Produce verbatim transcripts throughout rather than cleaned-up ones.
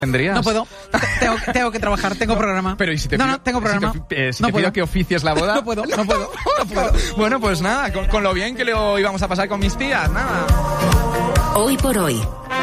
¿Tendrías? No puedo. Tengo, tengo que trabajar, tengo programa. Pero ¿y si te no, pido, no, tengo programa. Si te, eh, si no te puedo. pido que oficies la boda? No puedo, no puedo, no puedo. Bueno, pues nada, con, con lo bien que lo íbamos a pasar con mis tías, nada. Hoy por hoy.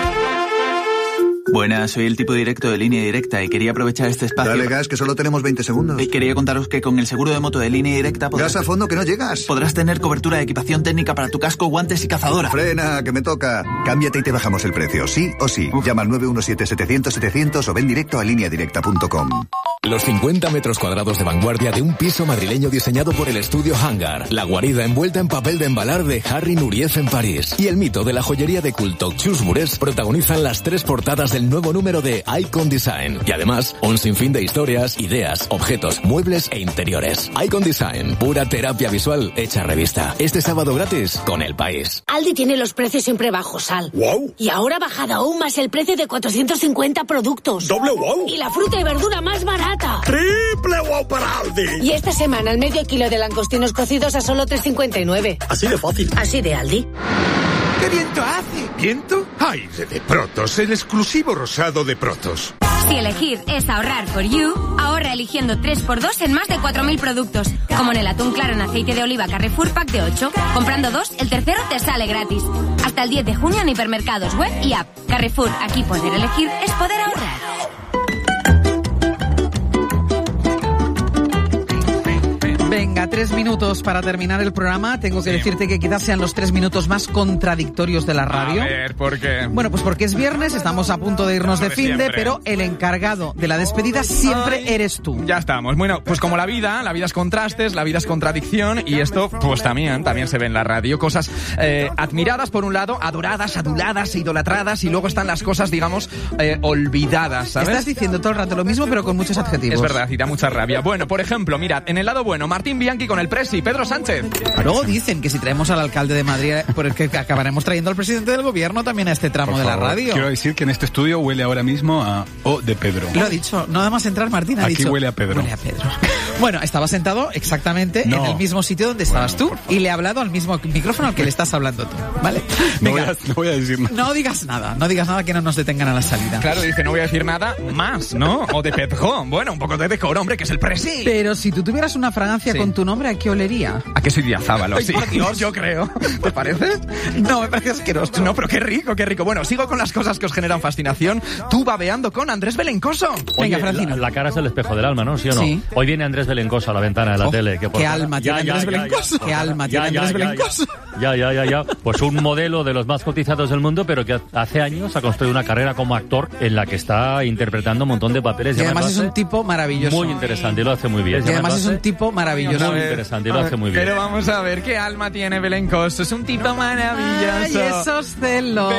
Buenas, soy el tipo directo de Línea Directa y quería aprovechar este espacio. Dale gas, que solo tenemos veinte segundos. Y quería contaros que con el seguro de moto de Línea Directa podrás... Gas a fondo, que no llegas. Podrás tener cobertura de equipación técnica para tu casco, guantes y cazadora. Frena, que me toca. Cámbiate y te bajamos el precio, sí o sí. Uf. Llama al nueve uno siete, setecientos, setecientos o ven directo a línea directa punto com. Los cincuenta metros cuadrados de vanguardia de un piso madrileño diseñado por el estudio Hangar. La guarida envuelta en papel de embalar de Harry Nuriez en París. Y el mito de la joyería de culto Chus Mures protagonizan las tres portadas del nuevo número de Icon Design. Y además, un sinfín de historias, ideas, objetos, muebles e interiores. Icon Design, pura terapia visual hecha revista. Este sábado gratis con El País. Aldi tiene los precios siempre bajos, Sal. ¡Wow! Y ahora ha bajado aún más el precio de cuatrocientos cincuenta productos. ¡Doble wow! Y la fruta y verdura más barata. ¡Triple wow para Aldi! Y esta semana el medio kilo de langostinos cocidos a solo tres cincuenta y nueve. Así de fácil. Así de Aldi. ¿Qué viento hace? ¿Viento? Aire de Protos, el exclusivo rosado de Protos. Si elegir es ahorrar for you, ahorra eligiendo tres por dos en más de cuatro mil productos. Como en el atún claro en aceite de oliva Carrefour Pack de ocho. Comprando dos, el tercero te sale gratis. Hasta el diez de junio en hipermercados, web y app. Carrefour, aquí poder elegir es poder ahorrar. Venga, tres minutos para terminar el programa. Tengo que sí. decirte que quizás sean los tres minutos más contradictorios de la radio. A ver, ¿por qué? Bueno, pues porque es viernes, estamos a punto de irnos de finde, pero el encargado de la despedida siempre Ay, eres tú. Ya estamos. Bueno, pues como la vida, la vida es contrastes, la vida es contradicción y esto, pues también, también se ve en la radio. Cosas eh, admiradas por un lado, adoradas, aduladas, idolatradas y luego están las cosas, digamos, eh, olvidadas, ¿sabes? Estás diciendo todo el rato lo mismo, pero con muchos adjetivos. Es verdad, y da mucha rabia. Bueno, por ejemplo, mirad, en el lado bueno, Martín Bianchi con el Presi, Pedro Sánchez. Luego dicen que si traemos al alcalde de Madrid, por el que acabaremos trayendo al presidente del gobierno también a este tramo por de favor, la radio. Quiero decir que en este estudio huele ahora mismo a O de Pedro. Lo ha dicho, nada más entrar Martín ha Aquí dicho. huele a Pedro. Huele a Pedro. Bueno, estaba sentado exactamente no. en el mismo sitio donde estabas bueno, tú y le he hablado al mismo micrófono al que le estás hablando tú, ¿vale? No voy, a, no voy a decir nada. No digas nada, no digas nada que no nos detengan a la salida. Claro, dice, no voy a decir nada más, ¿no? O de Pedro. Bueno, un poco de decoro, hombre, que es el Presi. Pero si tú tuvieras una fragancia sí. con tu nombre, ¿a qué olería? ¿A qué soy Diazábalo? Sí, por Dios. Yo creo. ¿Te parece? No, me parece asqueroso. No, pero qué rico, qué rico. Bueno, sigo con las cosas que os generan fascinación. Tú babeando con Andrés Belencoso. Venga, Oye, Francino. La, la cara es el espejo del alma, ¿no? ¿Sí o no? Sí. Hoy viene Andrés Belencoso a la ventana de la oh, tele. Que por ¿Qué cara... alma tiene ya, Andrés ya, Belencoso? Ya, ya, ¿Qué alma tiene ya, Andrés ya, Belencoso? Ya, ya, ya, ya. Pues un modelo de los más cotizados del mundo, pero que hace años ha construido una carrera como actor en la que está interpretando un montón de papeles. Y además es un tipo maravilloso. Muy interesante, y lo hace muy bien. Y además es un tipo maravilloso. Muy interesante, y lo hace muy bien. Pero vamos a ver qué alma tiene Belencoso. Es un tipo maravilloso. Ay, esos celos.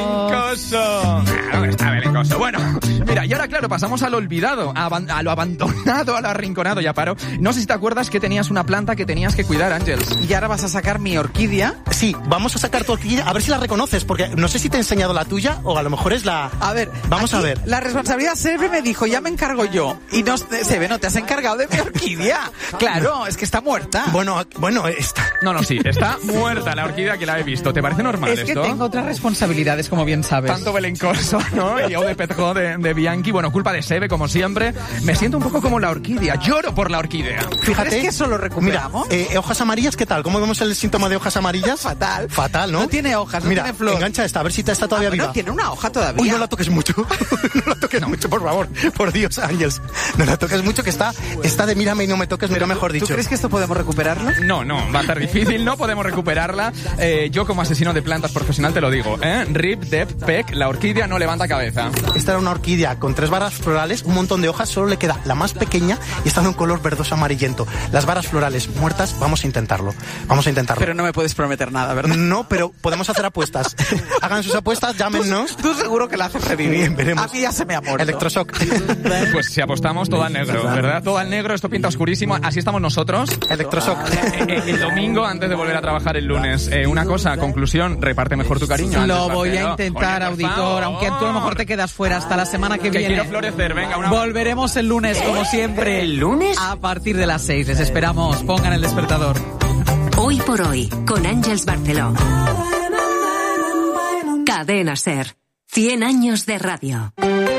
Belencoso. Claro, está Belencoso. Bueno, mira, y ahora claro, pasamos a lo olvidado, a, a lo abandonado, a lo arrinconado, ya paro. No sé si te acuerdas que tenías una planta que tenías que cuidar, Ángels. Y ahora vas a sacar mi orquídea. Sí, vamos a sacar tu orquídea, a ver si la reconoces, porque no sé si te he enseñado la tuya o a lo mejor es la... A ver, vamos a ver. La responsabilidad siempre me dijo, ya me encargo yo. Y no se ve, no te has encargado de mi orquídea. Claro, es que está muerta. Bueno, bueno, está... No, no, sí, está muerta la orquídea que la he visto. ¿Te parece normal es esto? Es que tengo otras responsabilidades, como bien sabes. Tanto Belencoso, ¿no? Y yo de Pedro de, de Bianchi. Bueno, culpa de Sebe, como siempre. Me siento un poco como la orquídea. Lloro por la orquídea. Fíjate. ¿Es que eso lo recuperamos? Mira, eh, hojas amarillas, ¿qué tal? ¿Cómo vemos el síntoma de hojas amarillas? Fatal. Fatal, ¿no? No tiene hojas, no Mira, tiene flor. Engancha esta, a ver si está todavía ah, viva. No tiene una hoja todavía. Uy, no la toques mucho. No la toques no. mucho, por favor. Por Dios, Ángels. No la toques mucho, que está, está de mírame y no me toques, mira, mejor dicho. ¿Tú crees que esto podemos recuperarlo? No, no, va a estar difícil, no podemos recuperarla. Eh, yo como asesino de plantas profesional te lo digo, ¿eh? Rip, Dep, Peck, la orquídea no levanta cabeza. Esta era una orquídea con tres varas florales, un montón de hojas, solo le queda la más pequeña y está de un color verdoso amarillento. Las varas florales muertas, vamos a intentarlo. Vamos a intentarlo. Pero no me puedes prometer nada, ¿verdad? No, pero podemos hacer apuestas. Hagan sus apuestas, llámenos. Tú, tú seguro que la haces revivir. Bien, veremos. A mí ya se me ha muerto. Electroshock. Pues si apostamos todo al negro, ¿verdad? Todo al negro, esto pinta oscurísimo. Así estamos nosotros. Electroshock. El, el domingo antes de volver a trabajar el lunes. Eh, una cosa, conclusión, reparte mejor tu cariño. Lo voy a intentar, Oye, auditor, favor. Aunque tú a lo mejor te quedas fuera hasta la semana que, que viene. Quiero florecer, venga, una... Volveremos el lunes, como siempre. ¿El lunes? A partir de las seis. Les esperamos. Pongan el despertador. Hoy por hoy, con Ángels Barceló. Cadena SER. cien años de radio.